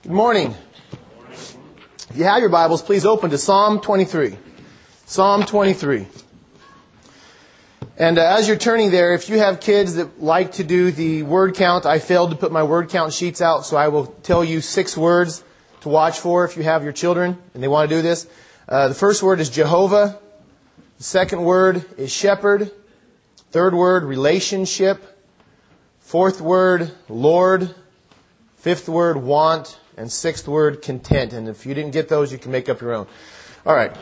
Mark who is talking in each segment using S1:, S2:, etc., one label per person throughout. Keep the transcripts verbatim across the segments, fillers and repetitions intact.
S1: Good morning. If you have your Bibles, please open to Psalm twenty-three. Psalm twenty-three. And uh, as you're turning there, if you have kids that like to do the word count, I failed to put my word count sheets out, so I will tell you six words to watch for if you have your children and they want to do this. Uh, the first word is Jehovah. The second word is shepherd. Third word, relationship. Fourth word, Lord. Fifth word, want. And sixth word, content. And if you didn't get those, you can make up your own. All right.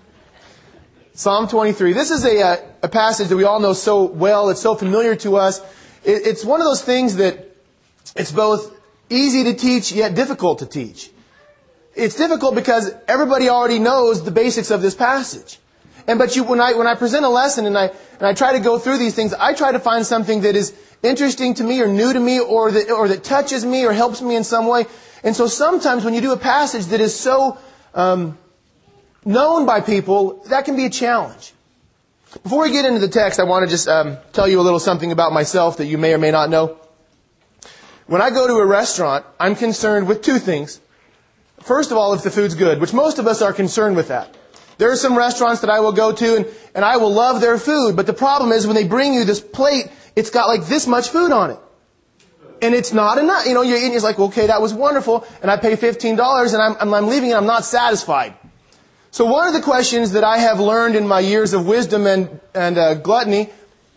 S1: Psalm twenty-three. This is a, a, a passage that we all know so well. It's so familiar to us. It, it's one of those things that it's both easy to teach yet difficult to teach. It's difficult because everybody already knows the basics of this passage. And but you, when I when I present a lesson and I and I try to go through these things, I try to find something that is interesting to me or new to me or that or that touches me or helps me in some way. And so sometimes when you do a passage that is so um, known by people, that can be a challenge. Before we get into the text, I want to just um, tell you a little something about myself that you may or may not know. When I go to a restaurant, I'm concerned with two things. First of all, if the food's good, which most of us are concerned with that. There are some restaurants that I will go to and, and I will love their food, but the problem is when they bring you this plate, it's got like this much food on it. And it's not enough. You know, you're eating, it's like, okay, that was wonderful, and I pay fifteen dollars and I'm, I'm leaving and I'm not satisfied. So one of the questions that I have learned in my years of wisdom and, and uh, gluttony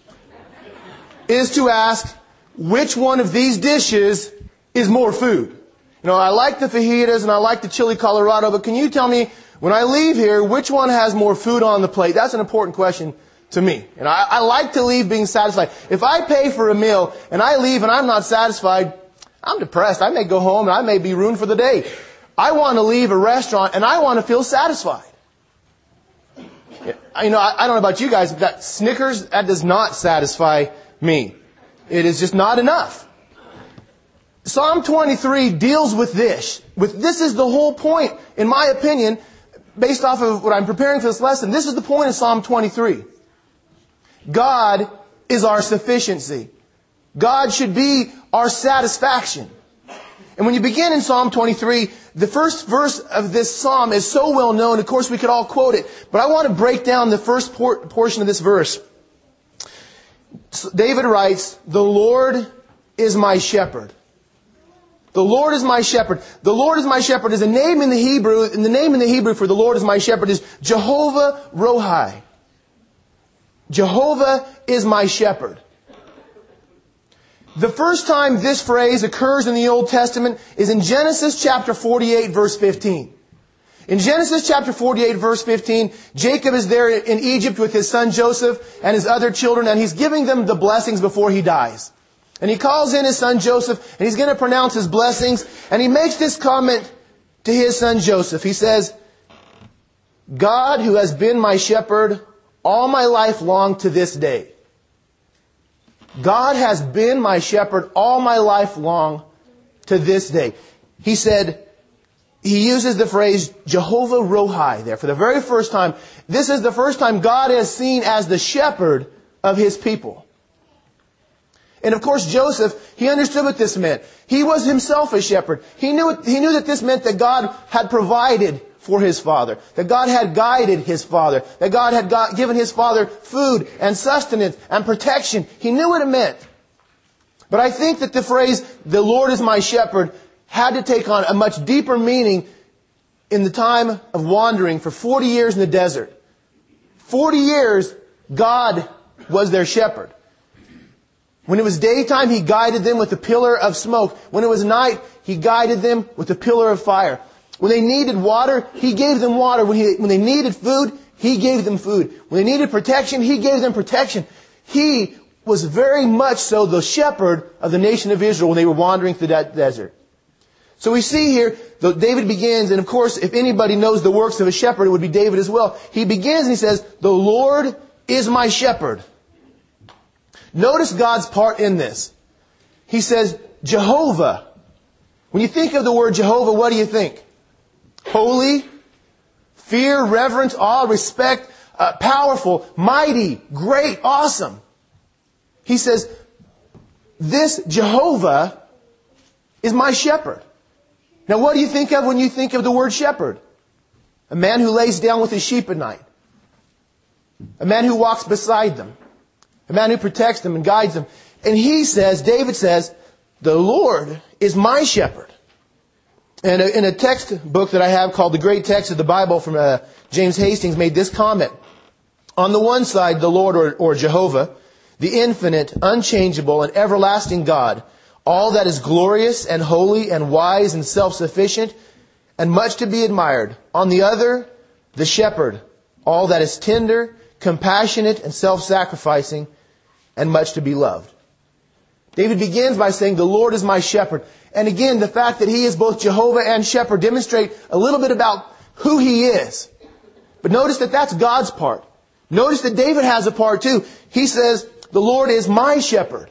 S1: is to ask, which one of these dishes is more food? You know, I like the fajitas and I like the chili Colorado, but can you tell me, when I leave here, which one has more food on the plate? That's an important question to me. And I, I like to leave being satisfied. If I pay for a meal and I leave and I'm not satisfied, I'm depressed. I may go home and I may be ruined for the day. I want to leave a restaurant and I want to feel satisfied. You know, I, I don't know about you guys, but that Snickers, that does not satisfy me. It is just not enough. Psalm twenty-three deals with this. With this is the whole point, in my opinion, based off of what I'm preparing for this lesson. This is the point of Psalm twenty-three. God is our sufficiency. God should be our satisfaction. And when you begin in Psalm twenty-three, the first verse of this psalm is so well known, of course we could all quote it, but I want to break down the first por- portion of this verse. David writes, "The Lord is my shepherd." The Lord is my shepherd. The Lord is my shepherd is a name in the Hebrew, and the name in the Hebrew for the Lord is my shepherd is Jehovah Rohi. Jehovah is my shepherd. The first time this phrase occurs in the Old Testament is in Genesis chapter forty-eight, verse fifteen. In Genesis chapter forty-eight, verse fifteen, Jacob is there in Egypt with his son Joseph and his other children, and he's giving them the blessings before he dies. And he calls in his son Joseph, and he's going to pronounce his blessings, and he makes this comment to his son Joseph. He says, "God who has been my shepherd all my life long to this day." God has been my shepherd all my life long to this day. He said, he uses the phrase Jehovah Rohi there for the very first time. This is the first time God is seen as the shepherd of His people. And of course Joseph, he understood what this meant. He was himself a shepherd. He knew, he knew that this meant that God had provided for his father. That God had guided his father. That God had got, given his father food and sustenance and protection. He knew what it meant. But I think that the phrase, "the Lord is my shepherd," had to take on a much deeper meaning in the time of wandering for forty years in the desert. forty years, God was their shepherd. When it was daytime, He guided them with a pillar of smoke. When it was night, He guided them with a pillar of fire. When they needed water, He gave them water. When, he, when they needed food, He gave them food. When they needed protection, He gave them protection. He was very much so the shepherd of the nation of Israel when they were wandering through that desert. So we see here, David begins, and of course, if anybody knows the works of a shepherd, it would be David as well. He begins and he says, "The Lord is my shepherd." Notice God's part in this. He says, Jehovah. When you think of the word Jehovah, what do you think? Holy, fear, reverence, awe, respect, uh, powerful, mighty, great, awesome. He says, this Jehovah is my shepherd. Now what do you think of when you think of the word shepherd? A man who lays down with his sheep at night. A man who walks beside them. A man who protects them and guides them. And he says, David says, the Lord is my shepherd. And in a textbook that I have called The Great Text of the Bible from uh, James Hastings made this comment. On the one side, the Lord or, or Jehovah, the infinite, unchangeable, and everlasting God, all that is glorious and holy and wise and self-sufficient and much to be admired. On the other, the shepherd, all that is tender, compassionate, and self-sacrificing and much to be loved. David begins by saying, the Lord is my shepherd. And again, the fact that He is both Jehovah and shepherd demonstrate a little bit about who He is. But notice that that's God's part. Notice that David has a part too. He says, the Lord is my shepherd.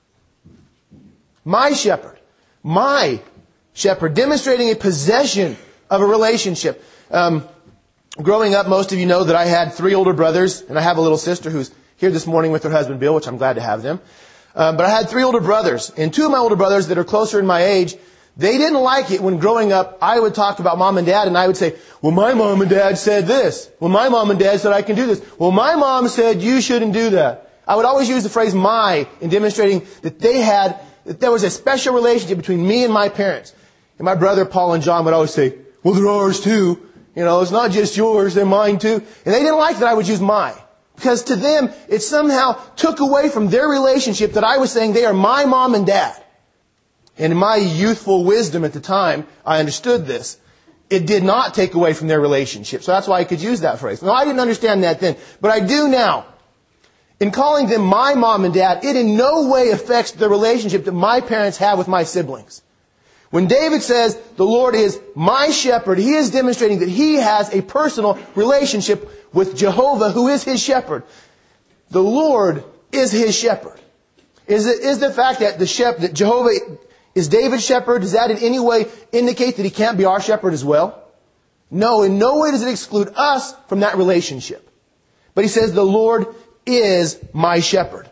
S1: My shepherd. My shepherd. Demonstrating a possession of a relationship. Um, growing up, most of you know that I had three older brothers, and I have a little sister who's here this morning with her husband Bill, which I'm glad to have them. Um, but I had three older brothers, and two of my older brothers that are closer in my age, they didn't like it when growing up I would talk about mom and dad, and I would say, well, my mom and dad said this. Well, my mom and dad said I can do this. Well, my mom said you shouldn't do that. I would always use the phrase my in demonstrating that they had, that there was a special relationship between me and my parents. And my brother Paul and John would always say, well, they're ours too. You know, it's not just yours, they're mine too. And they didn't like that I would use my. Because to them, it somehow took away from their relationship that I was saying they are my mom and dad. And in my youthful wisdom at the time, I understood this. It did not take away from their relationship. So that's why I could use that phrase. Now, I didn't understand that then, but I do now. In calling them my mom and dad, it in no way affects the relationship that my parents have with my siblings. When David says, the Lord is my shepherd, he is demonstrating that he has a personal relationship with Jehovah, who is his shepherd. The Lord is his shepherd. Is it, is the fact that the shepherd, that Jehovah is David's shepherd, does that in any way indicate that he can't be our shepherd as well? No, in no way does it exclude us from that relationship. But he says, the Lord is my shepherd.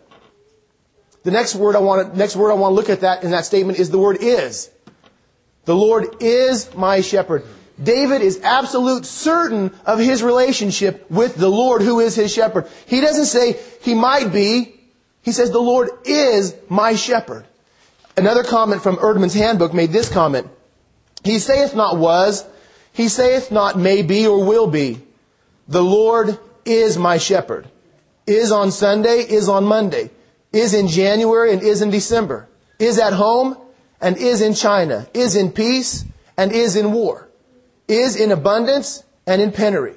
S1: The next word I want to, next word I want to look at that in that statement is the word is. The Lord is my shepherd. David is absolute certain of his relationship with the Lord who is his shepherd. He doesn't say he might be. He says the Lord is my shepherd. Another comment from Erdman's Handbook made this comment. He saith not was. He saith not may be or will be. The Lord is my shepherd. Is on Sunday, is on Monday. Is in January and is in December. Is at home and is in China. Is in peace and is in war. Is in abundance and in penury.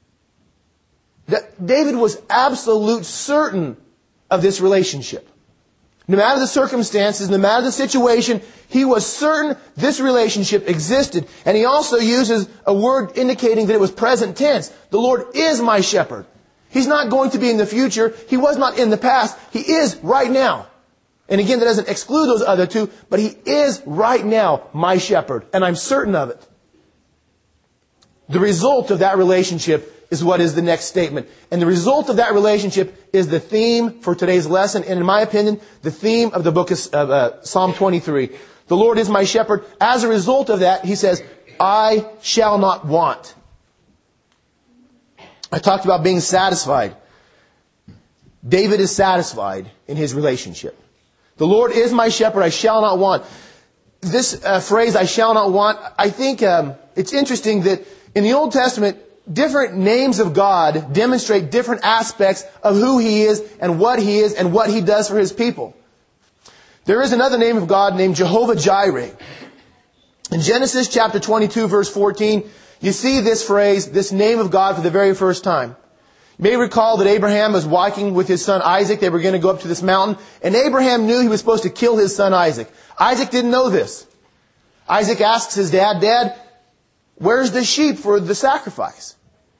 S1: David was absolute certain of this relationship. No matter the circumstances, no matter the situation, he was certain this relationship existed. And he also uses a word indicating that it was present tense. The Lord is my shepherd. He's not going to be in the future. He was not in the past. He is right now. And again, that doesn't exclude those other two, but he is right now my shepherd. And I'm certain of it. The result of that relationship is what is the next statement. And the result of that relationship is the theme for today's lesson. And in my opinion, the theme of the book of uh, Psalm twenty-three. The Lord is my shepherd. As a result of that, he says, I shall not want. I talked about being satisfied. David is satisfied in his relationship. The Lord is my shepherd. I shall not want. This uh, phrase, I shall not want, I think um, it's interesting that in the Old Testament, different names of God demonstrate different aspects of who He is and what He is and what He does for His people. There is another name of God named Jehovah Jireh. In Genesis chapter twenty-two, verse fourteen, you see this phrase, this name of God for the very first time. You may recall that Abraham was walking with his son Isaac. They were going to go up to this mountain. And Abraham knew he was supposed to kill his son Isaac. Isaac didn't know this. Isaac asks his dad, Dad, where's the sheep for the sacrifice?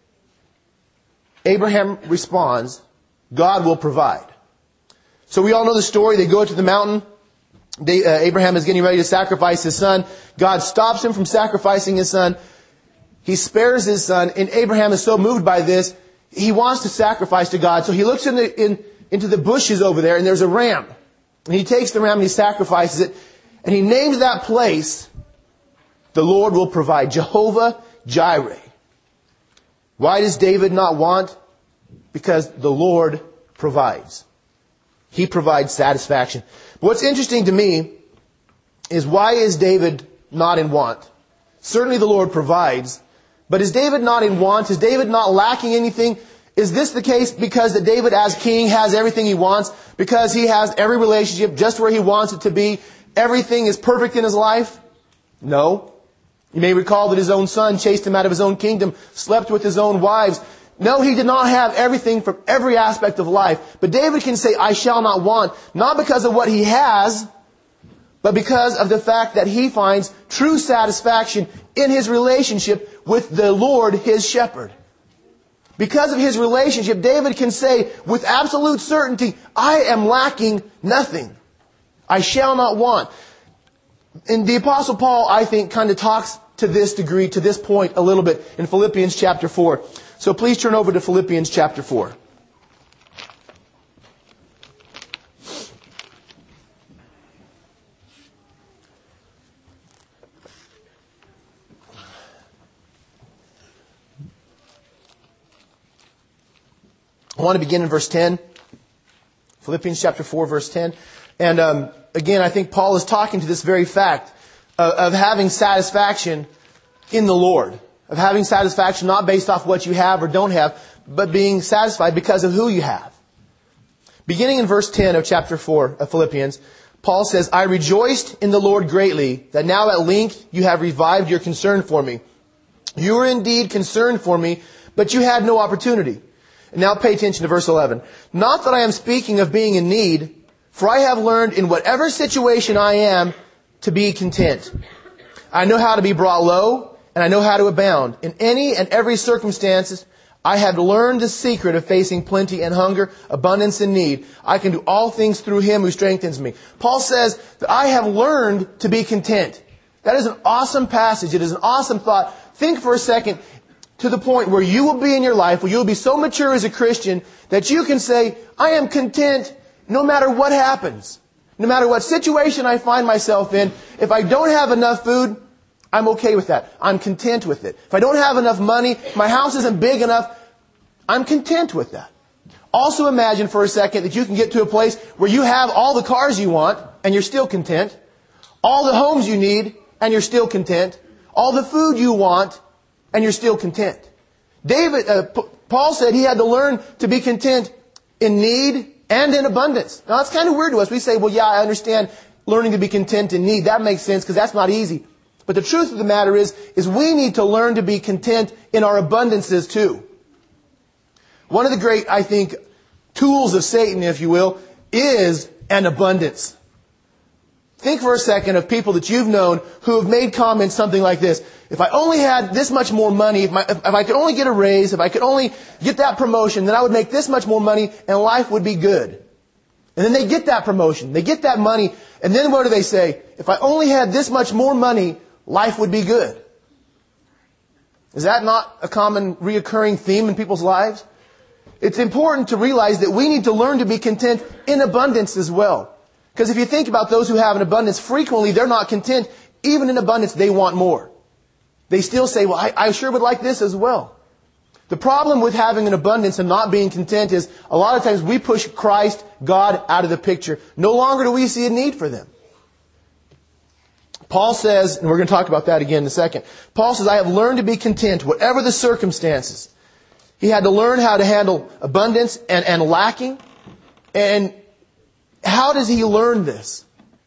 S1: Abraham responds, God will provide. So we all know the story. They go to the mountain. They, uh, Abraham is getting ready to sacrifice his son. God stops him from sacrificing his son. He spares his son. And Abraham is so moved by this, he wants to sacrifice to God. So he looks in the, in, into the bushes over there, and there's a ram. And he takes the ram and he sacrifices it. And he names that place, The Lord will provide. Jehovah Jireh. Why does David not want? Because the Lord provides. He provides satisfaction. But what's interesting to me is, why is David not in want? Certainly the Lord provides. But is David not in want? Is David not lacking anything? Is this the case because that David as king has everything he wants? Because he has every relationship just where he wants it to be? Everything is perfect in his life? No. You may recall that his own son chased him out of his own kingdom, slept with his own wives. No, he did not have everything from every aspect of life. But David can say, I shall not want, not because of what he has, but because of the fact that he finds true satisfaction in his relationship with the Lord, his shepherd. Because of his relationship, David can say with absolute certainty, I am lacking nothing. I shall not want. And the Apostle Paul, I think, kind of talks to this degree, to this point a little bit in Philippians chapter four. So please turn over to Philippians chapter four. I want to begin in verse ten. Philippians chapter four, verse ten. And um, again, I think Paul is talking to this very fact of, of having satisfaction in the Lord. Of having satisfaction not based off what you have or don't have, but being satisfied because of who you have. Beginning in verse ten of chapter four of Philippians, Paul says, I rejoiced in the Lord greatly that now at length you have revived your concern for me. You were indeed concerned for me, but you had no opportunity. And now pay attention to verse eleven. Not that I am speaking of being in need, for I have learned in whatever situation I am to be content. I know how to be brought low, and I know how to abound. In any and every circumstances, I have learned the secret of facing plenty and hunger, abundance and need. I can do all things through Him who strengthens me. Paul says that I have learned to be content. That is an awesome passage. It is an awesome thought. Think for a second to the point where you will be in your life, where you will be so mature as a Christian that you can say, I am content no matter what happens. No matter what situation I find myself in. If I don't have enough food, I'm okay with that. I'm content with it. If I don't have enough money, if my house isn't big enough, I'm content with that. Also imagine for a second that you can get to a place where you have all the cars you want and you're still content. All the homes you need and you're still content. All the food you want and you're still content. David, uh, P- Paul said he had to learn to be content in need and in abundance. Now that's kind of weird to us. We say, well, yeah, I understand learning to be content in need. That makes sense because that's not easy. But the truth of the matter is, is we need to learn to be content in our abundances too. One of the great, I think, tools of Satan, if you will, is an abundance. Think for a second of people that you've known who have made comments something like this. If I only had this much more money, if, my, if, if I could only get a raise, if I could only get that promotion, then I would make this much more money and life would be good. And then they get that promotion, they get that money, and then what do they say? If I only had this much more money, life would be good. Is that not a common reoccurring theme in people's lives? It's important to realize that we need to learn to be content in abundance as well. Because if you think about those who have an abundance, frequently they're not content. Even in abundance, they want more. They still say, well, I, I sure would like this as well. The problem with having an abundance and not being content is a lot of times we push Christ, God, out of the picture. No longer do we see a need for them. Paul says, and we're going to talk about that again in a second. Paul says, I have learned to be content, whatever the circumstances. He had to learn how to handle abundance and, and lacking. And how does he learn this?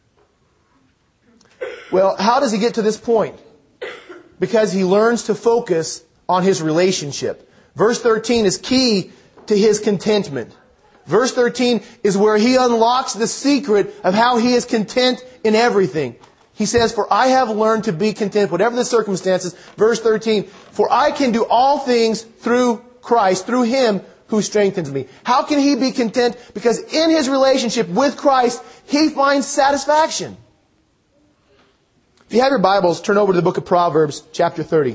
S1: Well, how does he get to this point? Because he learns to focus on his relationship. Verse thirteen is key to his contentment. Verse thirteen is where he unlocks the secret of how he is content in everything. He says, for I have learned to be content, whatever the circumstances. Verse thirteen, for I can do all things through Christ, through Him who strengthens me. How can he be content? Because in his relationship with Christ, he finds satisfaction. If you have your Bibles, turn over to the book of Proverbs, chapter thirty.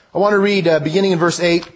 S1: I want to read, uh, beginning in verse eight,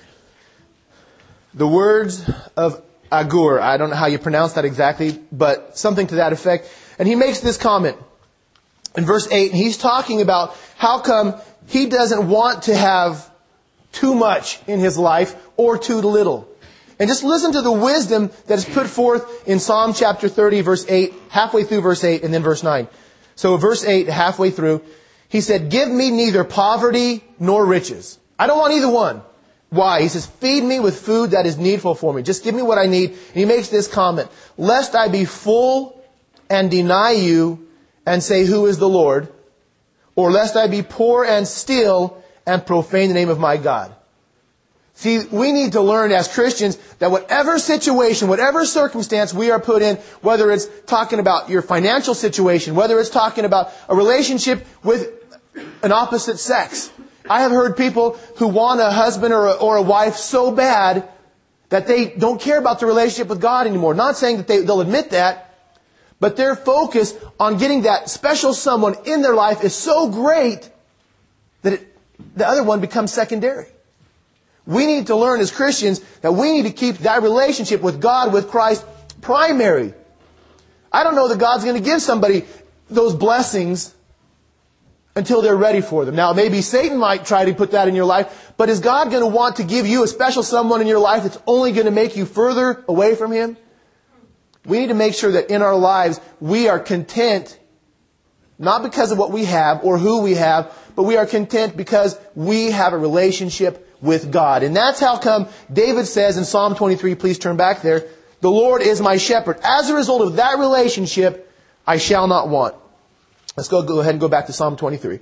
S1: the words of Agur. I don't know how you pronounce that exactly, but something to that effect. And he makes this comment in verse eight, and he's talking about how come he doesn't want to have too much in his life or too little. And just listen to the wisdom that is put forth in Psalm chapter thirty, verse eight, halfway through verse eight, and then verse nine. So verse eight, halfway through, he said, "Give me neither poverty nor riches." I don't want either one. Why? He says, "Feed me with food that is needful for me." Just give me what I need. And he makes this comment, "Lest I be full and deny you and say, 'Who is the Lord?' Or lest I be poor and steal and profane the name of my God." See, we need to learn as Christians that whatever situation, whatever circumstance we are put in, whether it's talking about your financial situation, whether it's talking about a relationship with an opposite sex. I have heard people who want a husband or a, or a wife so bad that they don't care about the relationship with God anymore. Not saying that they, they'll admit that, but their focus on getting that special someone in their life is so great that it, the other one becomes secondary. We need to learn as Christians that we need to keep that relationship with God, with Christ, primary. I don't know that God's going to give somebody those blessings until they're ready for them. Now, maybe Satan might try to put that in your life, but is God going to want to give you a special someone in your life that's only going to make you further away from Him? We need to make sure that in our lives we are content, not because of what we have or who we have, but we are content because we have a relationship with God. And that's how come David says in Psalm twenty-three, please turn back there, "The Lord is my shepherd. As a result of that relationship, I shall not want." Let's go, go ahead and go back to Psalm twenty-three.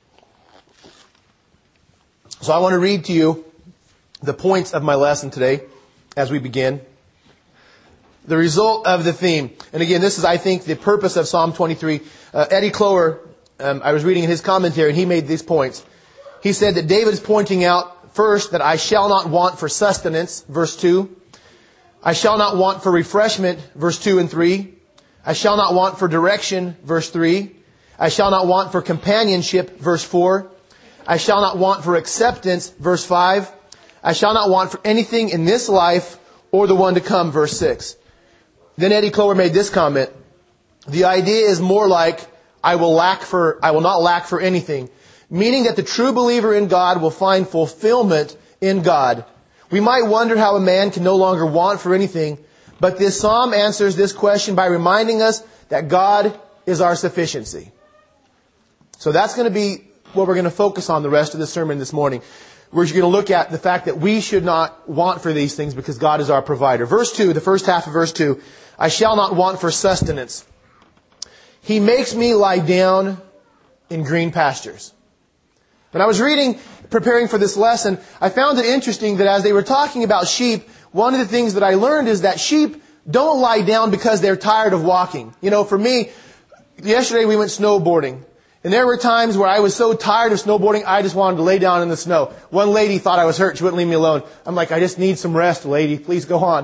S1: So I want to read to you the points of my lesson today as we begin. The result of the theme. And again, this is, I think, the purpose of Psalm twenty-three. Uh, Eddie Clower, um, I was reading in his commentary, and he made these points. He said that David is pointing out, first, that I shall not want for sustenance, verse two. I shall not want for refreshment, verse two and three. I shall not want for direction, verse three. I shall not want for companionship, verse four. I shall not want for acceptance, verse five. I shall not want for anything in this life or the one to come, verse six. Then Eddie Clower made this comment. The idea is more like, I will lack for, I will not lack for anything. Meaning that the true believer in God will find fulfillment in God. We might wonder how a man can no longer want for anything, but this psalm answers this question by reminding us that God is our sufficiency. So that's going to be what we're going to focus on the rest of the sermon this morning. We're going to look at the fact that we should not want for these things because God is our provider. Verse two, the first half of verse two, I shall not want for sustenance. He makes me lie down in green pastures. When I was reading, preparing for this lesson, I found it interesting that as they were talking about sheep, one of the things that I learned is that sheep don't lie down because they're tired of walking. You know, for me, yesterday we went snowboarding. And there were times where I was so tired of snowboarding, I just wanted to lay down in the snow. One lady thought I was hurt. She wouldn't leave me alone. I'm like, I just need some rest, lady. Please go on.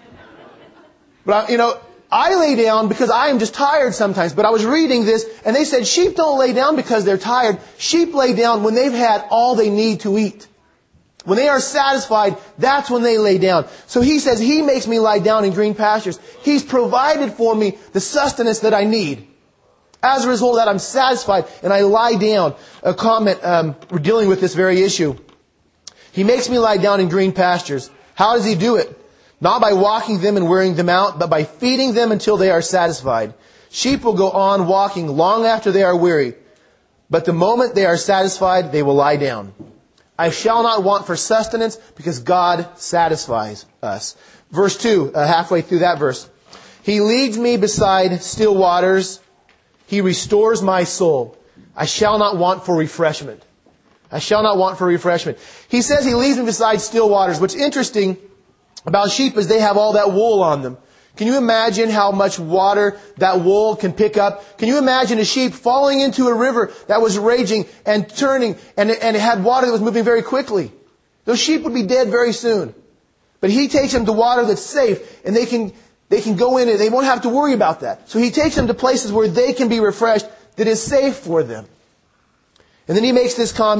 S1: But, you know, I lay down because I am just tired sometimes. But I was reading this, and they said sheep don't lay down because they're tired. Sheep lay down when they've had all they need to eat. When they are satisfied, that's when they lay down. So he says, He makes me lie down in green pastures. He's provided for me the sustenance that I need. As a result of that, I'm satisfied and I lie down. A comment, um, we're dealing with this very issue. He makes me lie down in green pastures. How does He do it? Not by walking them and wearing them out, but by feeding them until they are satisfied. Sheep will go on walking long after they are weary. But the moment they are satisfied, they will lie down. I shall not want for sustenance because God satisfies us. Verse two, uh, halfway through that verse. He leads me beside still waters. He restores my soul. I shall not want for refreshment. I shall not want for refreshment. He says He leads me beside still waters. What's interesting about sheep is they have all that wool on them. Can you imagine how much water that wool can pick up? Can you imagine a sheep falling into a river that was raging and turning and, and it had water that was moving very quickly? Those sheep would be dead very soon. But He takes them to water that's safe and they can They can go in and they won't have to worry about that. So He takes them to places where they can be refreshed, that is safe for them. And then He makes this comment,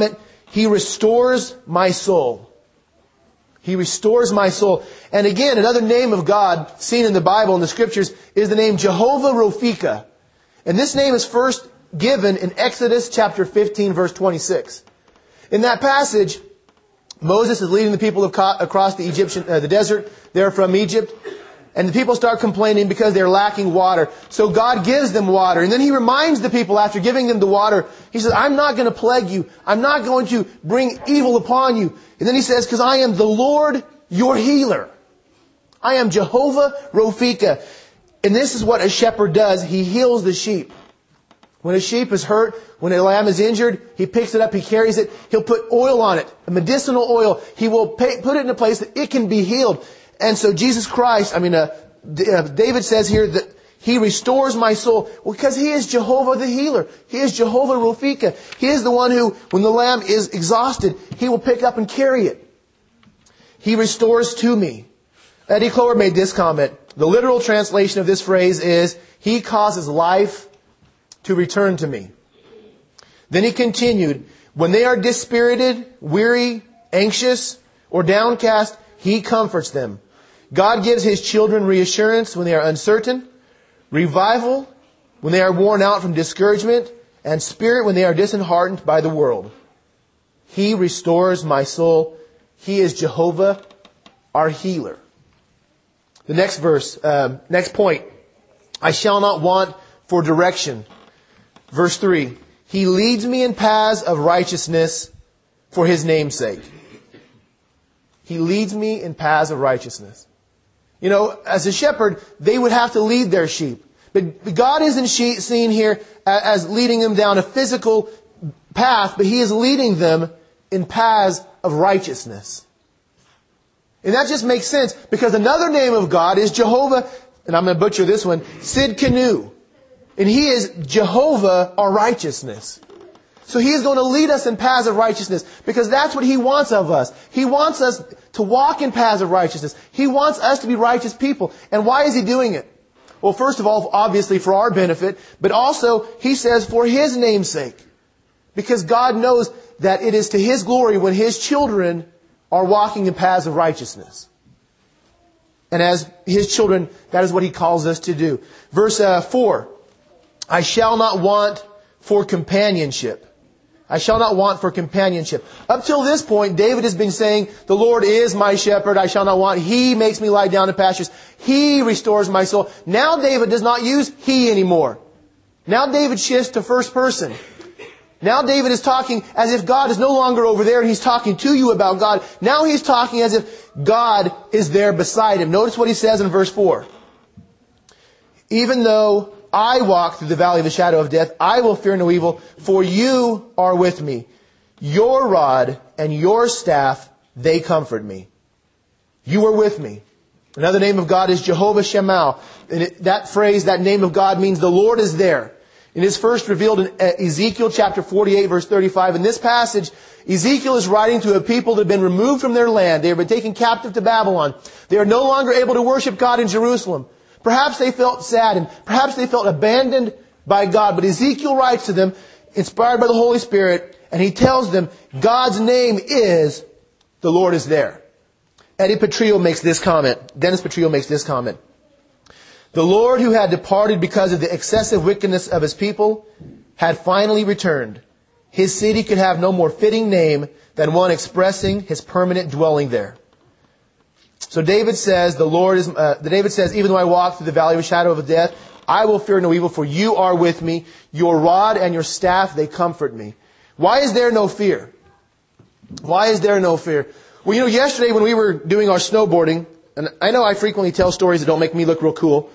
S1: He restores my soul. He restores my soul. And again, another name of God seen in the Bible, in the Scriptures, is the name Jehovah Rophika. And this name is first given in Exodus chapter fifteen, verse twenty-six. In that passage, Moses is leading the people across the Egyptian, uh, the desert. They're from Egypt. And the people start complaining because they're lacking water. So God gives them water. And then He reminds the people after giving them the water, He says, I'm not going to plague you. I'm not going to bring evil upon you. And then He says, because I am the Lord your healer. I am Jehovah Rophika. And this is what a shepherd does. He heals the sheep. When a sheep is hurt, when a lamb is injured, He picks it up, He carries it. He'll put oil on it, a medicinal oil. He will pay, put it in a place that it can be healed. And so Jesus Christ, I mean, uh, David says here that He restores my soul. Well, because He is Jehovah the healer. He is Jehovah Rophika. He is the one who, when the lamb is exhausted, He will pick up and carry it. He restores to me. Eddie Clower made this comment. The literal translation of this phrase is, He causes life to return to me. Then he continued, when they are dispirited, weary, anxious, or downcast, He comforts them. God gives His children reassurance when they are uncertain, revival when they are worn out from discouragement, and spirit when they are disheartened by the world. He restores my soul. He is Jehovah, our healer. The next verse, uh, next point. I shall not want for direction. Verse three. He leads me in paths of righteousness for His name's sake. He leads me in paths of righteousness. You know, as a shepherd, they would have to lead their sheep. But God isn't seen here as leading them down a physical path, but He is leading them in paths of righteousness. And that just makes sense because another name of God is Jehovah, and I'm going to butcher this one, Sidkenu. And He is Jehovah, our righteousness. So He is going to lead us in paths of righteousness because that's what He wants of us. He wants us to walk in paths of righteousness. He wants us to be righteous people. And why is He doing it? Well, first of all, obviously for our benefit, but also He says for His name's sake. Because God knows that it is to His glory when His children are walking in paths of righteousness. And as His children, that is what He calls us to do. Verse uh, four, I shall not want for companionship. I shall not want for companionship. Up till this point, David has been saying, the Lord is my shepherd, I shall not want. He makes me lie down in pastures. He restores my soul. Now David does not use he anymore. Now David shifts to first person. Now David is talking as if God is no longer over there and He's talking to you about God. Now He's talking as if God is there beside him. Notice what he says in verse four. Even though I walk through the valley of the shadow of death, I will fear no evil, for you are with me. Your rod and your staff, they comfort me. You are with me. Another name of God is Jehovah Shammah. And it, that phrase, that name of God means the Lord is there. It is first revealed in Ezekiel chapter forty-eight, verse thirty-five. In this passage, Ezekiel is writing to a people that have been removed from their land. They have been taken captive to Babylon. They are no longer able to worship God in Jerusalem. Perhaps they felt sad and perhaps they felt abandoned by God. But Ezekiel writes to them, inspired by the Holy Spirit, and he tells them, God's name is, the Lord is there. Eddie Petrillo makes this comment. Dennis Petrillo makes this comment. The Lord who had departed because of the excessive wickedness of His people had finally returned. His city could have no more fitting name than one expressing His permanent dwelling there. So David says, the Lord is, uh, David says, even though I walk through the valley of the shadow of death, I will fear no evil, for you are with me. Your rod and your staff, they comfort me. Why is there no fear? Why is there no fear? Well, you know, yesterday when we were doing our snowboarding, and I know I frequently tell stories that don't make me look real cool.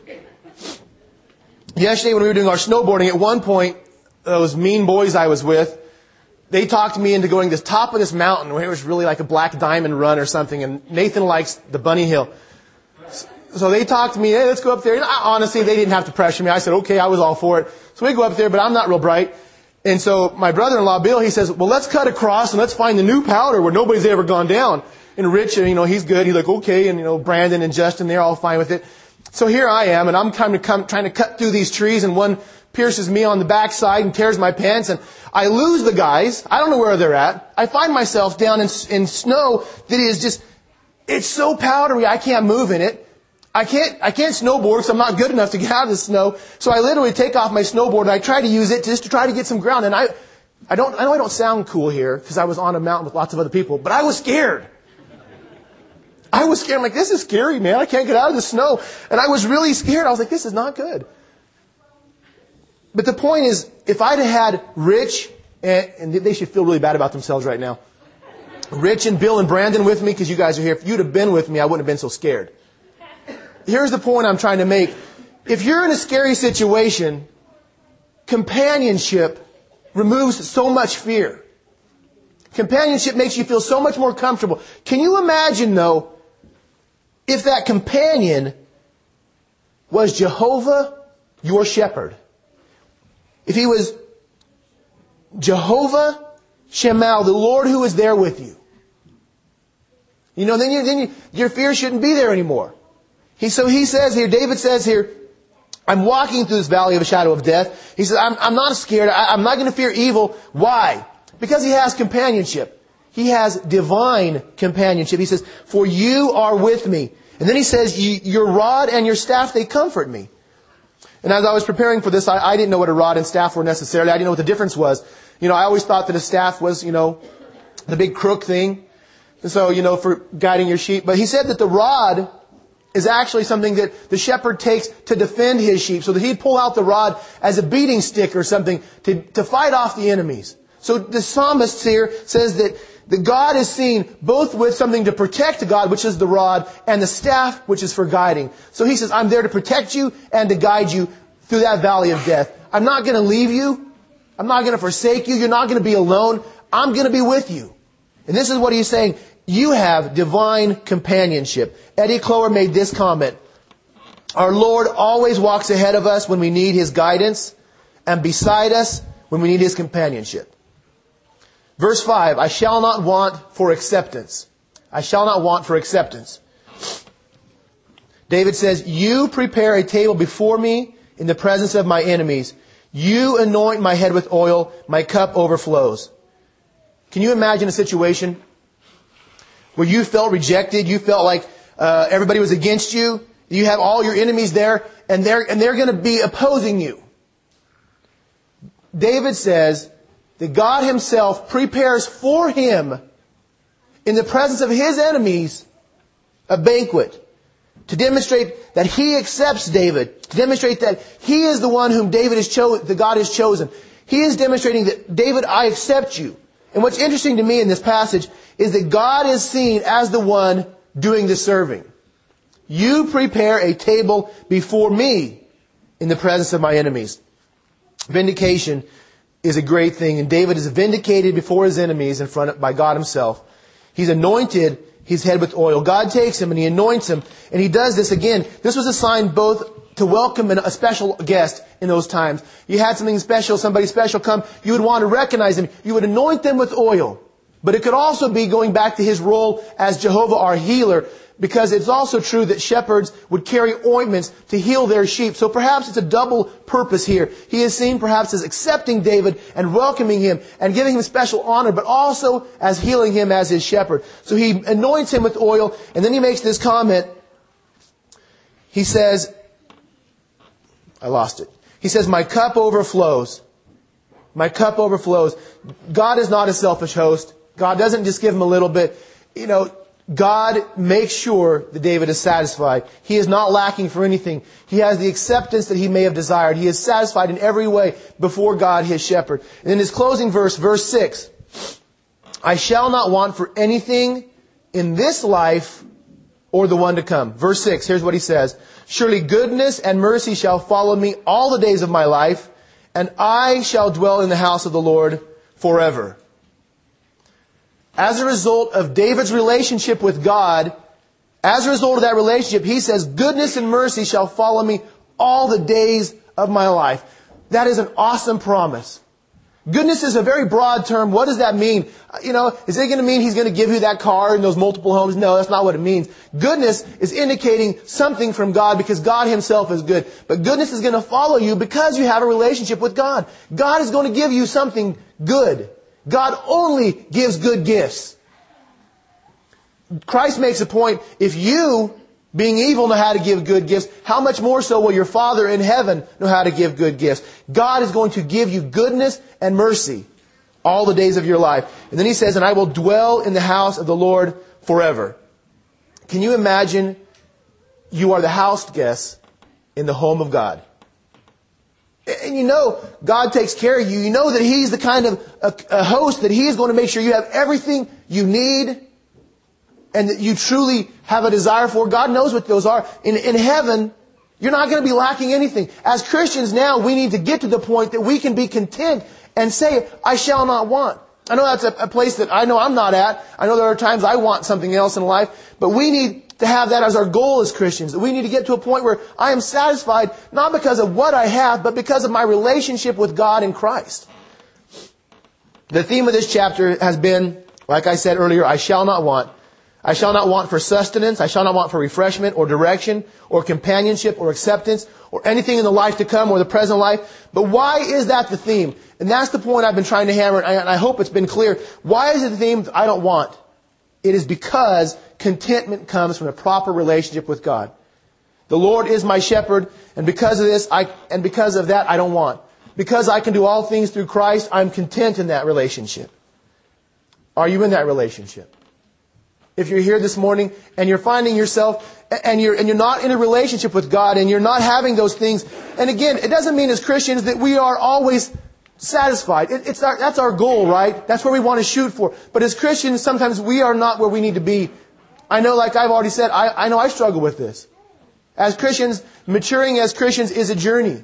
S1: Yesterday when we were doing our snowboarding, at one point, those mean boys I was with, they talked me into going to the top of this mountain where it was really like a black diamond run or something. And Nathan likes the Bunny Hill. So they talked to me, hey, let's go up there. And I, honestly, they didn't have to pressure me. I said, okay, I was all for it. So we go up there, but I'm not real bright. And so my brother-in-law, Bill, he says, well, let's cut across and let's find the new powder where nobody's ever gone down. And Rich, you know, he's good. He's like, okay. And, you know, Brandon and Justin, they're all fine with it. So here I am, and I'm kind of come, trying to cut through these trees, and one pierces me on the backside and tears my pants, and I lose the guys. I don't know where they're at. I find myself down in, in snow that is just, it's so powdery, I can't move in it. I can't, I can't snowboard because I'm not good enough to get out of the snow. So I literally take off my snowboard and I try to use it just to try to get some ground. And I, I don't, I know I don't sound cool here because I was on a mountain with lots of other people, but I was scared. I was scared. I'm like, this is scary, man. I can't get out of the snow. And I was really scared. I was like, this is not good. But the point is, if I'd have had Rich, and, and they should feel really bad about themselves right now, Rich and Bill and Brandon with me, because you guys are here. If you'd have been with me, I wouldn't have been so scared. Here's the point I'm trying to make. If you're in a scary situation, companionship removes so much fear. Companionship makes you feel so much more comfortable. Can you imagine, though, if that companion was Jehovah, your shepherd? If he was Jehovah Shammah, the Lord who is there with you. You know, then, you, then you, your fear shouldn't be there anymore. He, so he says here, David says here, I'm walking through this valley of a shadow of death. He says, I'm, I'm not scared. I, I'm not going to fear evil. Why? Because he has companionship. He has divine companionship. He says, for you are with me. And then he says, your rod and your staff, they comfort me. And as I was preparing for this, I, I didn't know what a rod and staff were necessarily. I didn't know what the difference was. You know, I always thought that a staff was, you know, the big crook thing. And so, you know, for guiding your sheep. But he said that the rod is actually something that the shepherd takes to defend his sheep. So that he'd pull out the rod as a beating stick or something to, to fight off the enemies. So the psalmist here says that the God is seen both with something to protect God, which is the rod, and the staff, which is for guiding. So he says, I'm there to protect you and to guide you through that valley of death. I'm not going to leave you. I'm not going to forsake you. You're not going to be alone. I'm going to be with you. And this is what he's saying. You have divine companionship. Eddie Clower made this comment. Our Lord always walks ahead of us when we need His guidance and beside us when we need His companionship. Verse five, I shall not want for acceptance. I shall not want for acceptance. David says, you prepare a table before me in the presence of my enemies. You anoint my head with oil. My cup overflows. Can you imagine a situation where you felt rejected? You felt like uh, everybody was against you. You have all your enemies there, and they're, and they're going to be opposing you. David says that God Himself prepares for him, in the presence of his enemies, a banquet. To demonstrate that He accepts David. To demonstrate that He is the one whom David has chosen, that God has chosen. He is demonstrating that, David, I accept you. And what's interesting to me in this passage is that God is seen as the one doing the serving. You prepare a table before me in the presence of my enemies. Vindication is a great thing. And David is vindicated before his enemies in front of, by God Himself. He's anointed his head with oil. God takes him and He anoints him. And He does this again. This was a sign both to welcome a special guest in those times. You had something special, somebody special come, you would want to recognize them. You would anoint them with oil. But it could also be going back to His role as Jehovah our healer, because it's also true that shepherds would carry ointments to heal their sheep. So perhaps it's a double purpose here. He is seen perhaps as accepting David and welcoming him and giving him special honor, but also as healing him as His shepherd. So He anoints him with oil, and then He makes this comment. He says, I lost it. He says, my cup overflows. My cup overflows. God is not a selfish host. God doesn't just give him a little bit. You know, God makes sure that David is satisfied. He is not lacking for anything. He has the acceptance that he may have desired. He is satisfied in every way before God, His shepherd. And in his closing verse, verse six, I shall not want for anything in this life or the one to come. Verse six, here's what he says. Surely goodness and mercy shall follow me all the days of my life, and I shall dwell in the house of the Lord forever. As a result of David's relationship with God, as a result of that relationship, he says, goodness and mercy shall follow me all the days of my life. That is an awesome promise. Goodness is a very broad term. What does that mean? You know, is it going to mean He's going to give you that car and those multiple homes? No, that's not what it means. Goodness is indicating something from God because God Himself is good. But goodness is going to follow you because you have a relationship with God. God is going to give you something good. God only gives good gifts. Christ makes a point, if you, being evil, know how to give good gifts, how much more so will your Father in heaven know how to give good gifts? God is going to give you goodness and mercy all the days of your life. And then He says, and I will dwell in the house of the Lord forever. Can you imagine you are the house guest in the home of God? And you know God takes care of you. You know that He's the kind of a, a host that He is going to make sure you have everything you need and that you truly have a desire for. God knows what those are. In, in heaven, you're not going to be lacking anything. As Christians now, we need to get to the point that we can be content and say, I shall not want. I know that's a, a place that I know I'm not at. I know there are times I want something else in life. But we need to have that as our goal as Christians. That we need to get to a point where I am satisfied, not because of what I have, but because of my relationship with God in Christ. The theme of this chapter has been, like I said earlier, I shall not want. I shall not want for sustenance. I shall not want for refreshment or direction or companionship or acceptance or anything in the life to come or the present life. But why is that the theme? And that's the point I've been trying to hammer, and I hope it's been clear. Why is it the theme I don't want? It is because contentment comes from a proper relationship with God. The Lord is my shepherd, and because of this, I and because of that, I don't want. Because I can do all things through Christ, I'm content in that relationship. Are you in that relationship? If you're here this morning and you're finding yourself and you're and you're not in a relationship with God and you're not having those things, and again, it doesn't mean as Christians that we are always satisfied. It, it's our, that's our goal, right? That's where we want to shoot for. But as Christians, sometimes we are not where we need to be. I know, like I've already said, I, I know I struggle with this. As Christians, maturing as Christians is a journey.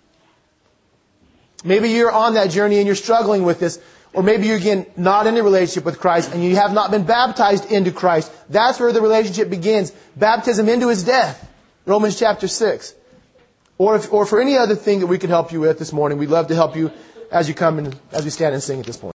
S1: Maybe you're on that journey and you're struggling with this. Or maybe you're, again, not in a relationship with Christ and you have not been baptized into Christ. That's where the relationship begins. Baptism into His death. Romans chapter six. Or if, or for any other thing that we could help you with this morning, we'd love to help you as you come and as we stand and sing at this point.